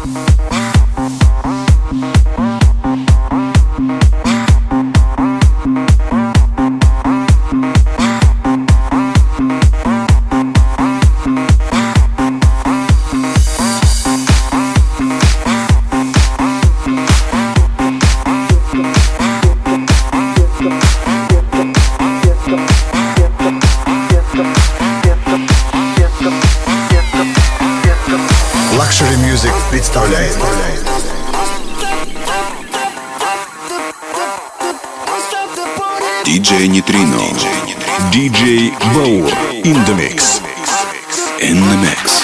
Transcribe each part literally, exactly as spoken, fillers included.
представляет диджей Нейтрино, диджей Баур in the mix, in the mix.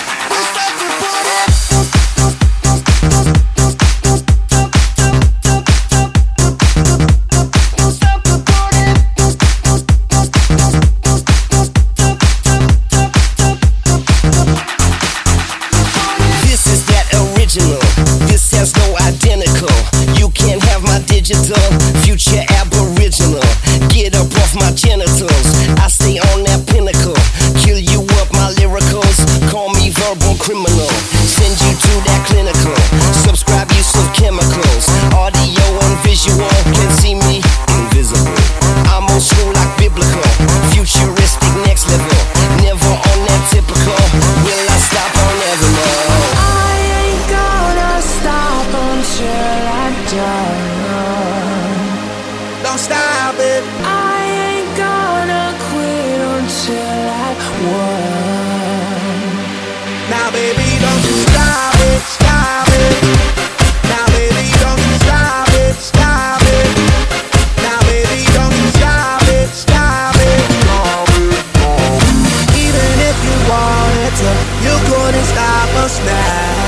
Future aboriginal, get up off my genitals. I stay on that pinnacle, kill you up my lyricals. Call me verbal criminal, send you to that clinical. Subscribe use of chemicals, audio and visual. Can see me invisible. I'm old school like biblical, futuristic next level. Never on that typical. Will I stop? I'll never know. I ain't gonna stop until I die. Don't stop it. I ain't gonna quit until I won. Now baby, don't you stop it, stop it. Now baby, don't you stop it, stop it. Now baby, don't you stop it, stop it. Even if you wanted to, you couldn't stop us now.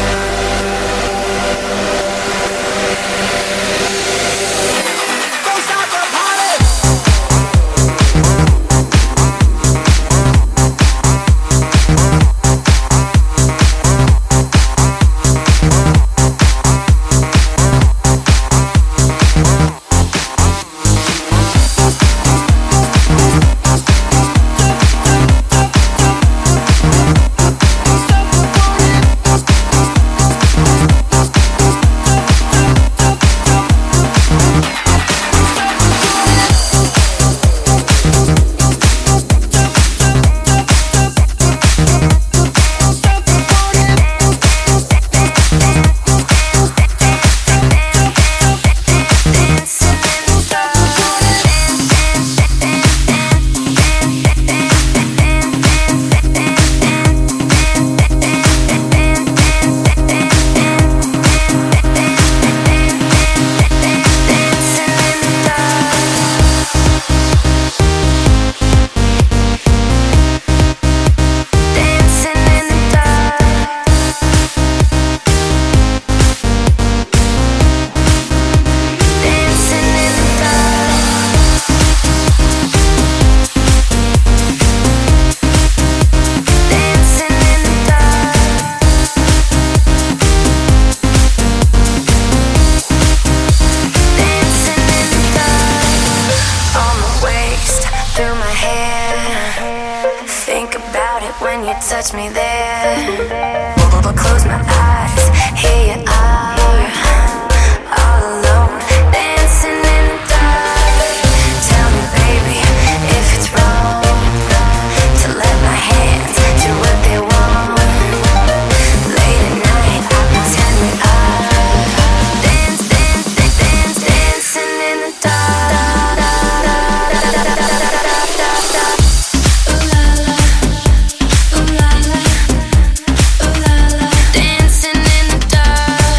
Touch me there. Close my eyes. Here you are, all alone, dancing in the dark. Tell me, baby, if it's wrong to let my hands do what they want. Late at night, I pretend we are dance, dance, dance, dance, dancing in the dark. Dancing in the dark.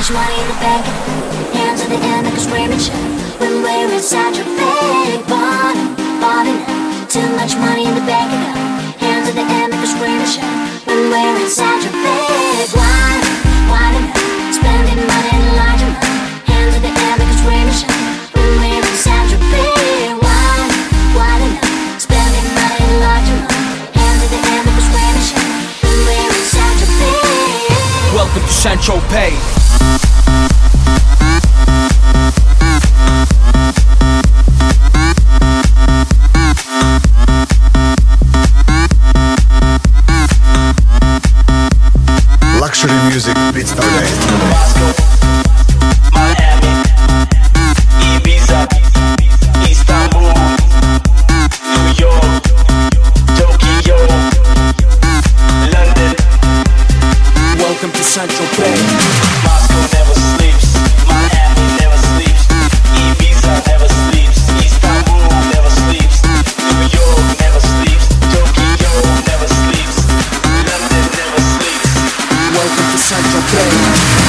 much money in the bank. Hands in the air like a screaming shit. When we're inside your big body, body now. Too much money in the bank account. Hands in the air like a screaming shit. When we're inside your big wine, wine now. Spending money in large amount. Hands in the air like a screaming shit. When we're inside your big wine, wine now. Spending money in large amount. Hands in the air like a screaming shit. When we're inside your big. Welcome to Saint-Tropez. Luxury Music представляет Miami, Ibiza, Istanbul, New York, Tokyo, London. Welcome to Saint-Tropez. Moscow never sleeps, Miami never sleeps, Ibiza never sleeps, Istanbul never sleeps, New York never sleeps, Tokyo never sleeps, London never sleeps. Welcome to Saint-Tropez.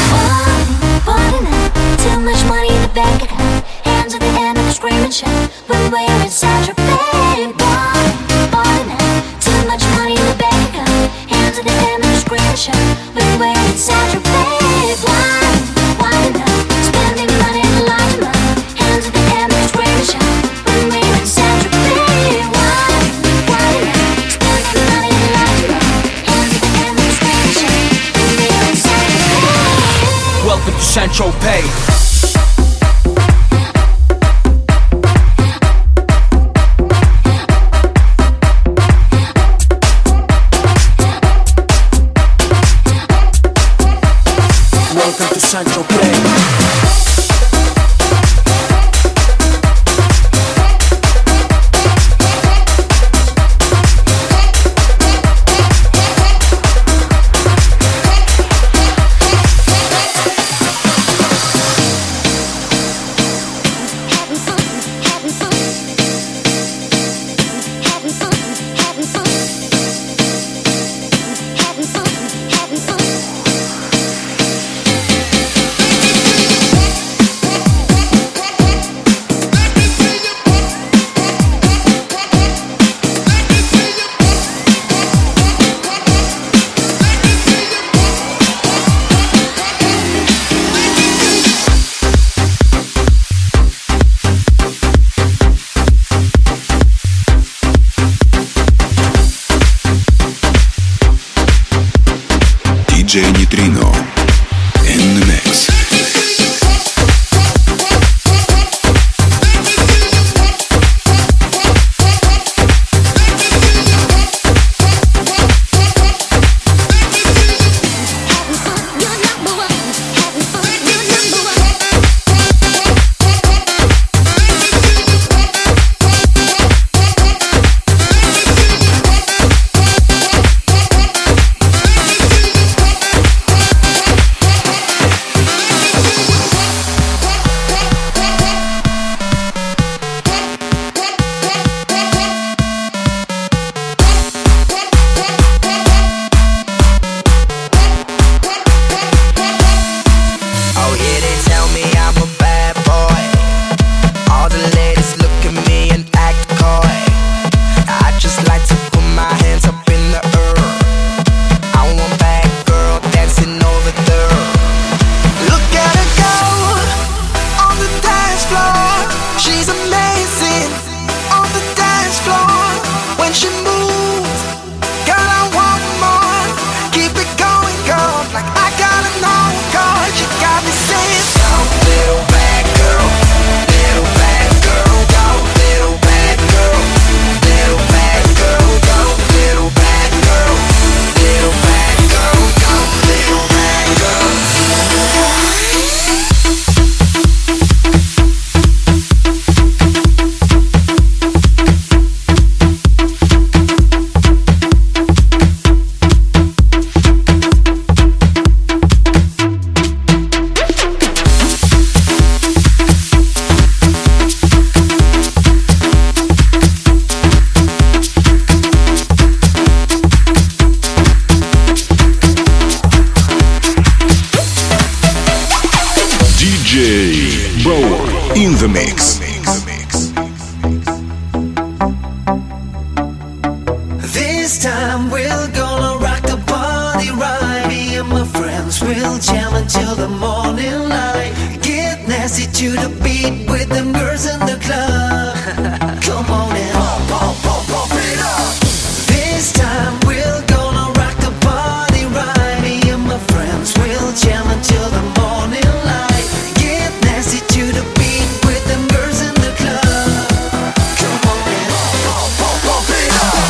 time we're gonna rock the party right. Me and my friends will jam until the morning light. Get nasty to the beat with them girls in the club. Come on and pump, pump, pump, pump it up. This time we're gonna rock the party right. Me and my friends will jam until the morning light. Get nasty to the beat with them girls in the club. Come on and pump, pump, pump, pump it up.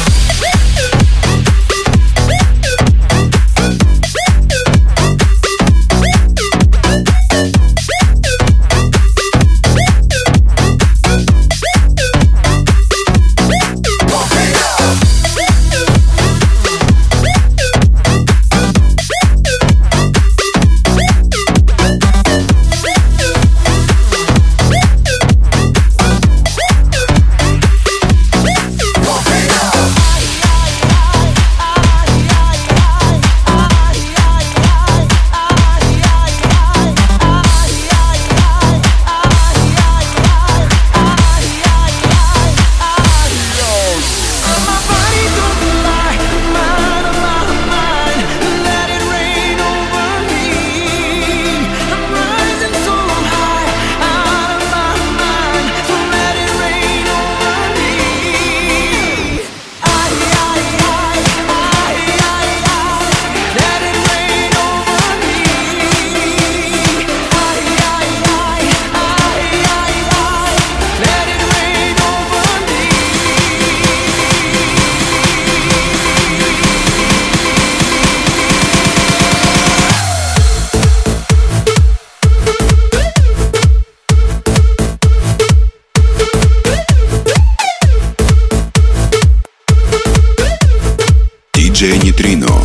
ди джей Neutrino.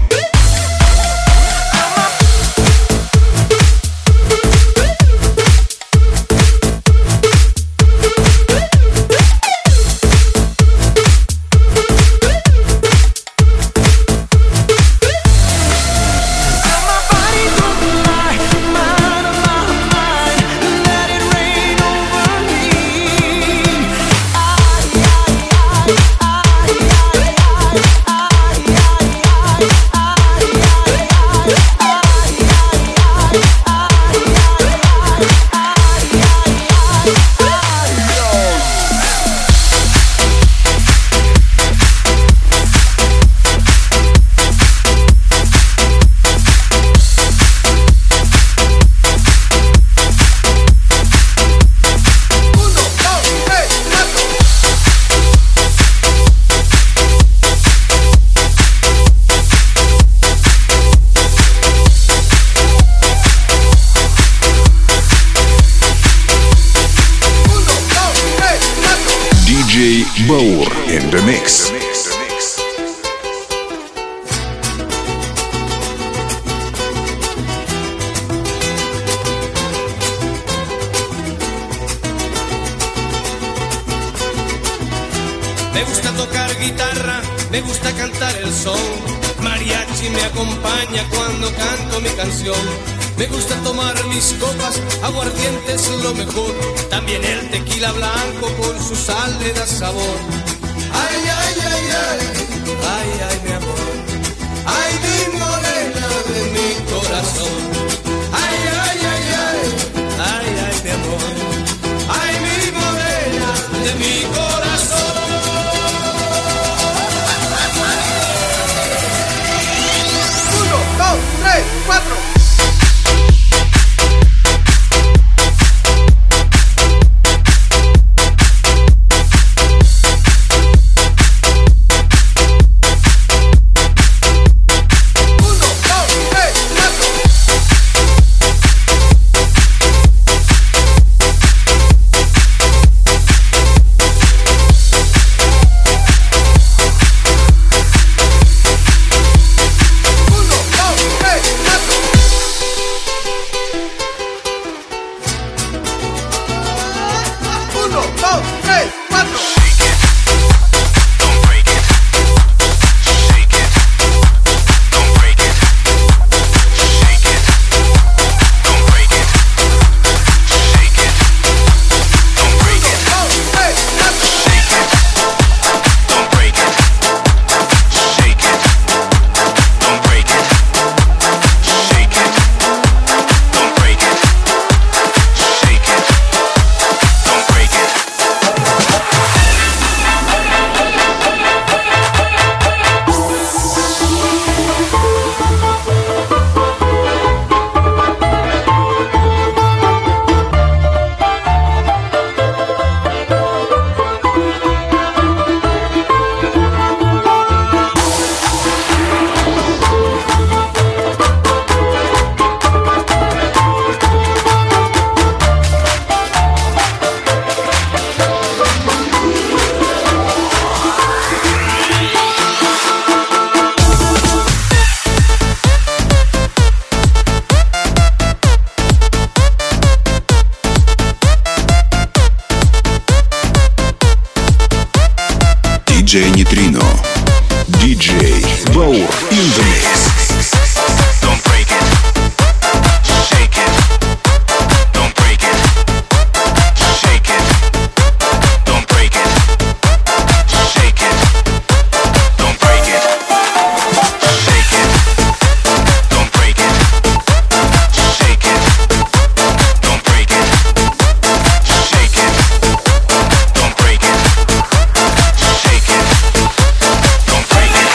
ди джей Baur in the mix. Me gusta tocar guitarra, me gusta cantar el son. Mariachi me acompaña cuando canto mi canción. Me gusta tomar mis copas, aguardiente es lo mejor. También el tequila blanco con su sal le da sabor. Ay, ay, ay, ay, ay, ay, mi amor. Ay, mi morena de mi corazón. Ay, ay, ay, ay, ay, ay, mi amor. Ay, mi morena de mi corazón. Uno, dos, tres, cuatro. диджей Neutrino. диджей Bauer in the mix. Don't break it. Shake it. Don't break it. Shake it. Don't break it. Shake it. Don't break it. Shake it. Don't break it. Shake it. Don't break it. Shake it. Don't break it. Shake it. Don't break it.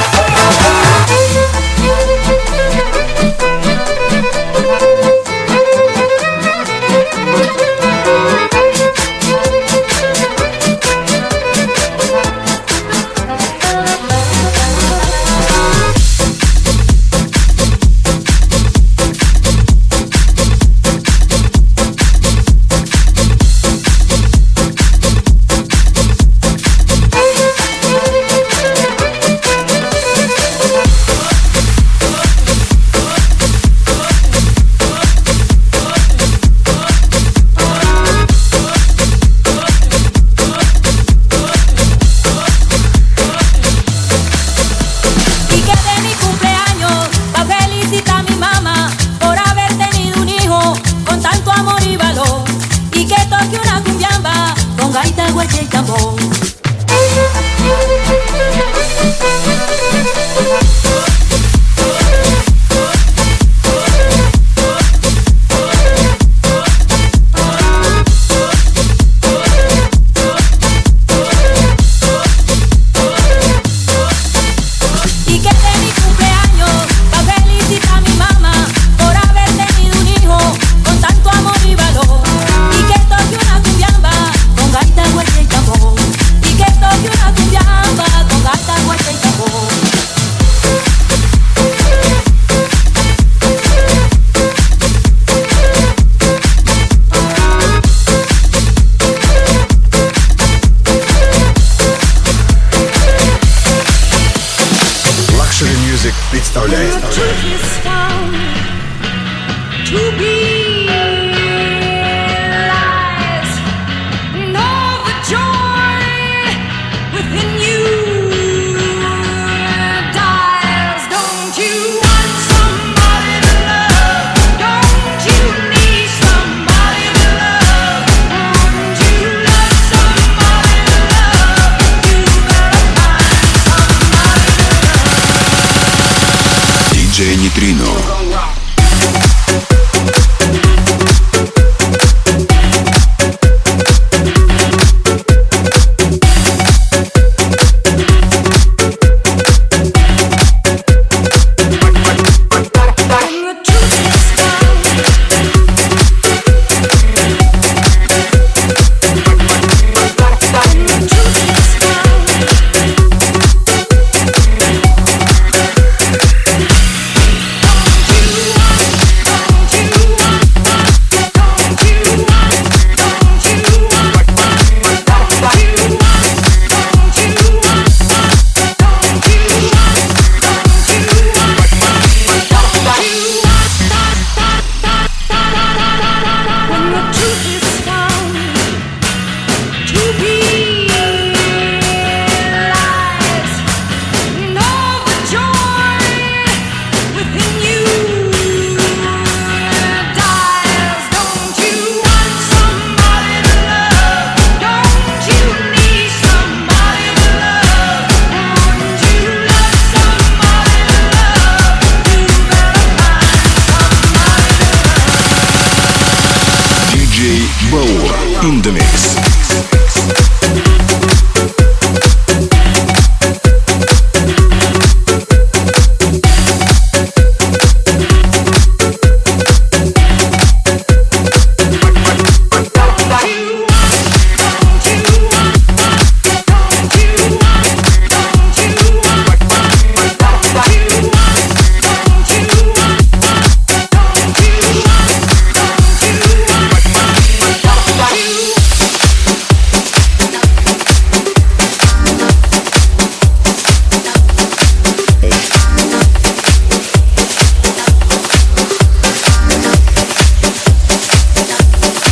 диджей Neutrino. Bauer in the mix.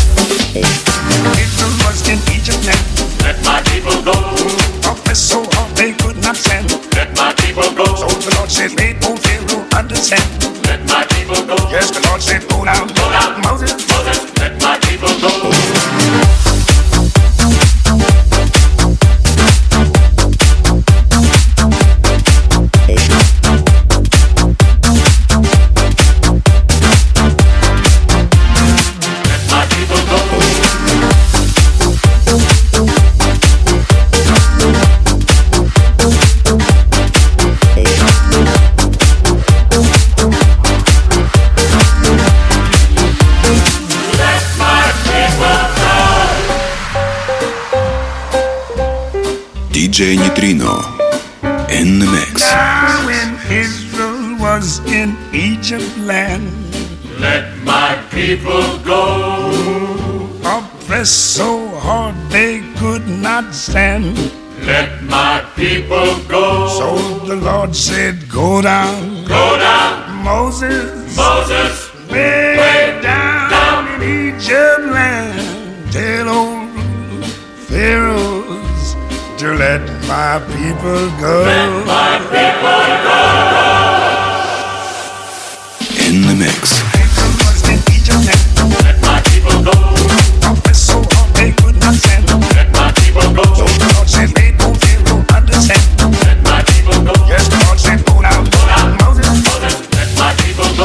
So hard. ди джей Neutrino in the mix. Now when Israel was in Egypt land, let my people go. Oppressed so hard they could not stand. Let my people go. So the Lord said, go down. Go down. Moses. Moses. Way, way down, down in Egypt land. Tell old Pharaohs to let my people go. Let my people go. In the mix. Let my people go. Oppressed so hard they could not stand. Let my people go. So the Lord said, they don't feel, don't understand. Let my people go. Yes, the Lord said, go down. Go down. Moses. Moses. Let my people go.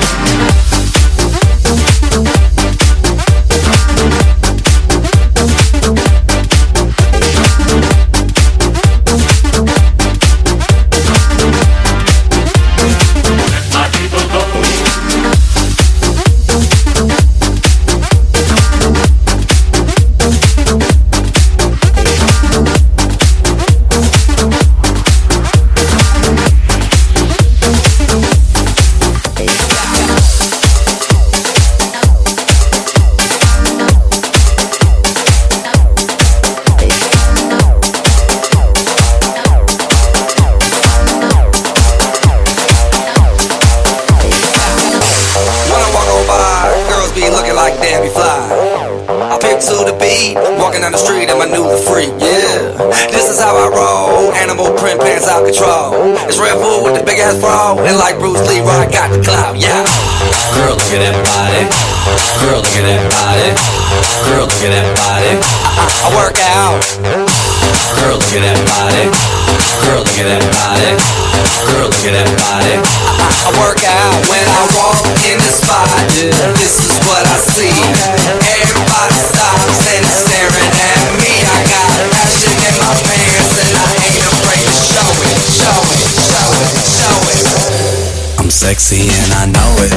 Walking down the street and my new freak, yeah. This is how I roll. Animal print pants out control. It's Red Bull with the big ass bra. And like Bruce Lee, I got the clout, yeah. Girl, look at that body. Girl, look at that body. Girl, look at that body. I, I, I work out. Girl, look at that body. Girl, look at that body. Girl, look at that body. I, I, I work out when I walk in the spot. This is what I see. Everybody stops and staring at me. I got passion in my pants and I ain't afraid to show it, show it, show it, show it. I'm sexy and I know it.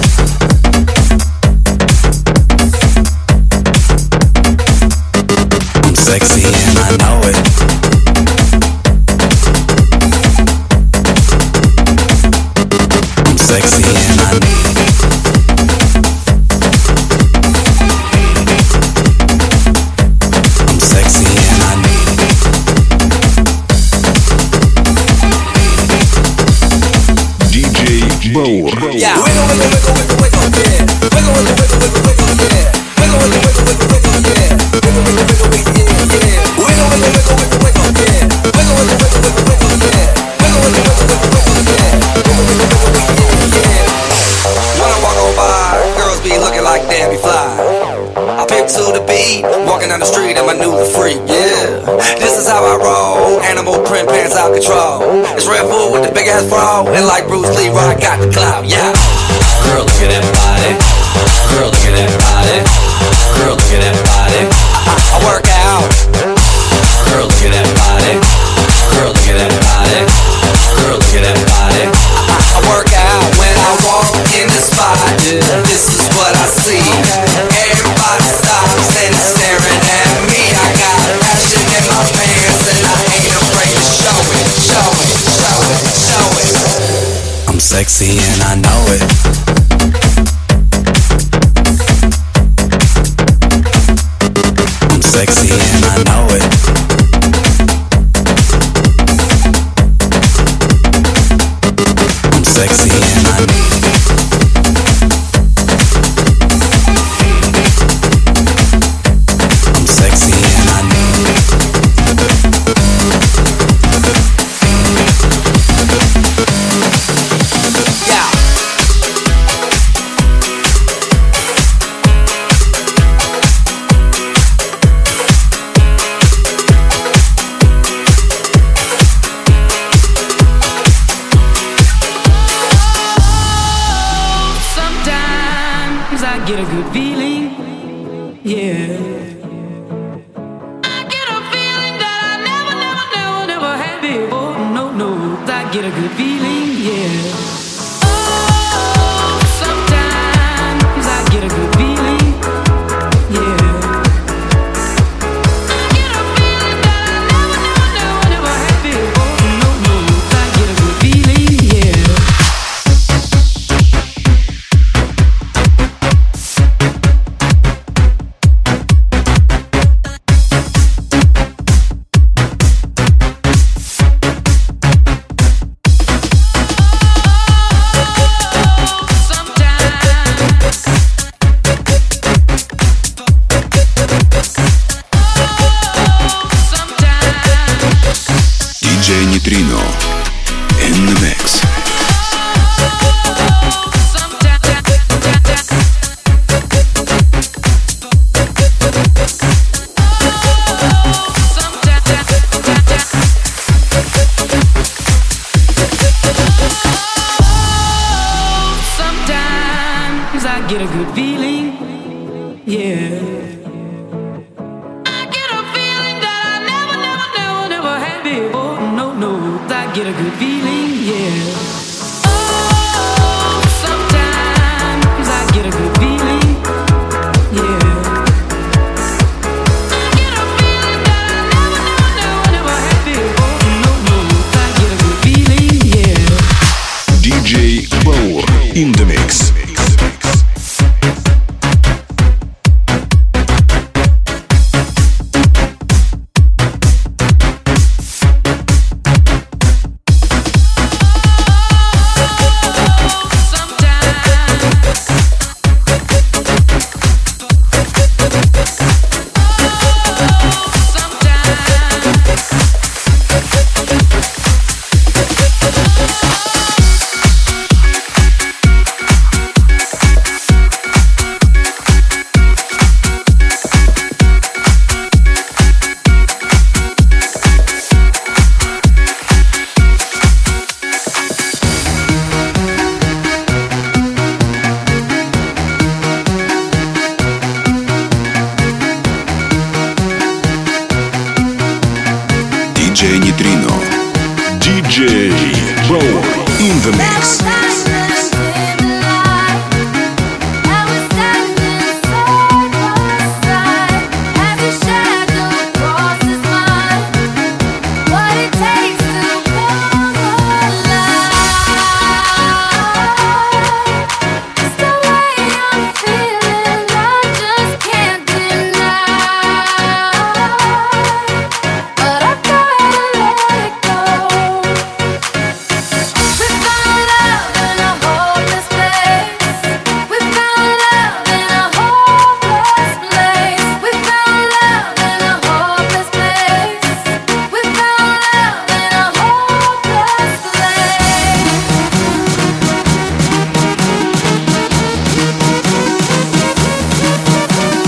I'm sexy and I know it. I'm sexy and I need it. I'm sexy and I need it. ди джей Bauer. Yeah. Wiggle, wiggle, wiggle, wiggle, wiggle, yeah. Wiggle, wiggle, wiggle, wiggle, wiggle, yeah. Wiggle, wiggle, wiggle, wiggle, wiggle, yeah. Wiggle, wiggle, wiggle, wiggle, yeah, yeah. Wiggle, wiggle, wiggle, wiggle, wiggle, yeah. Wiggle, wiggle, wiggle, wiggle, wiggle, yeah. Wiggle, wiggle, wiggle, wiggle, wiggle, yeah. Wiggle, wiggle, wiggle, wiggle, yeah, yeah. When I walk on by, girls be looking like Debbie Fly. I pick to the beat, walking down the street and my new freak, yeah. This is how I roll, animal print pants out control. It's Red Bull with the big ass bra, and like Bruce Lee, I got the clout, yeah. Girl, look at that body. Girl, look at that body. Girl, look at that body. I, I, I work out. Girl, look at that body. Girl, look at that body. Girl, look at that body. I, I, I work out when I walk in the spot. This is what I see. Everybody stops and staring at me. I got passion in my pants and I ain't afraid to show it, show it, show it, show it. I'm sexy and I know it. I'm sexy and I know it. I'm sexy and I need it. I'm sexy and I need it. Yeah. Sometimes I get a good feeling, yeah. I get a feeling that I never, never, never, never had before. No, no, I get a good feeling, yeah. Oh, sometimes I get a good feeling, yeah. I get a feeling that I never, never, never, never диджей Neutrino in the mix. Sometimes I get a good feeling, yeah. I get a feeling that I never, never, never, never had before. No, no, I get a good feeling, yeah. Oh, sometimes I get a good feeling, yeah. I get a feeling that I never, never, never, never had before. No, no, I get a good feeling, yeah. диджей Баур in the mix. диджей Neutrino, диджей Баур in the mix.